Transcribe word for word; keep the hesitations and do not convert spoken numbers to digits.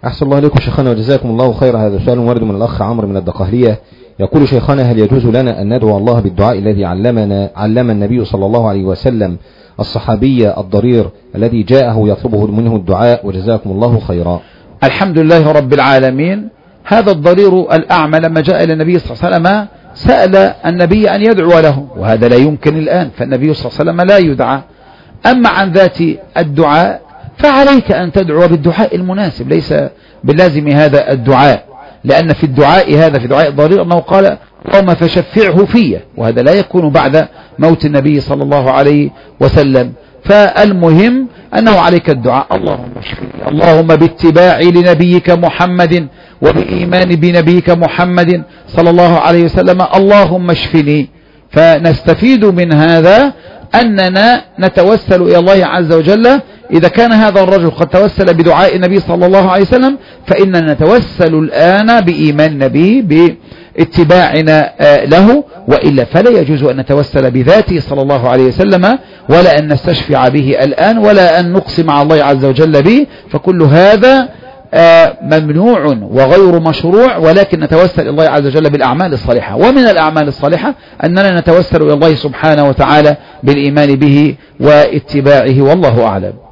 أحسن الله عليكم شيخنا وجزاكم الله خير. هذا سؤال وارد من الأخ عمرو من الدقهلية، يقول: شيخنا، هل يجوز لنا أن ندعو الله بالدعاء الذي علمنا علم النبي صلى الله عليه وسلم الصحابي الضرير الذي جاءه يطلبه منه الدعاء؟ وجزاكم الله خيرا. الحمد لله رب العالمين. هذا الضرير الأعمى لما جاء إلى النبي صلى الله عليه وسلم سأل النبي أن يدعو له، وهذا لا يمكن الآن، فالنبي صلى الله عليه وسلم لا يدعى. أما عن ذات الدعاء فعليك أن تدعو بالدعاء المناسب، ليس باللازم هذا الدعاء، لأن في الدعاء هذا في دعاء الضرير أنه قال: اللهم فشفعه فيه، وهذا لا يكون بعد موت النبي صلى الله عليه وسلم. فالمهم أنه عليك الدعاء: اللهم اشفني، اللهم باتباع لنبيك محمد وبإيمان بنبيك محمد صلى الله عليه وسلم اللهم اشفني. فنستفيد من هذا أننا نتوسل إلى الله عز وجل. إذا كان هذا الرجل قد توسل بدعاء النبي صلى الله عليه وسلم، فإننا نتوسل الآن بإيمان النبي باتباعنا له، وإلا فلا يجوز أن نتوسل بذاته صلى الله عليه وسلم، ولا أن نستشفع به الآن، ولا أن نقسم على الله عز وجل به، فكل هذا ممنوع وغير مشروع. ولكن نتوسل إلى الله عز وجل بالأعمال الصالحة، ومن الأعمال الصالحة أننا نتوسل إلى الله سبحانه وتعالى بالإيمان به واتباعه، والله أعلم.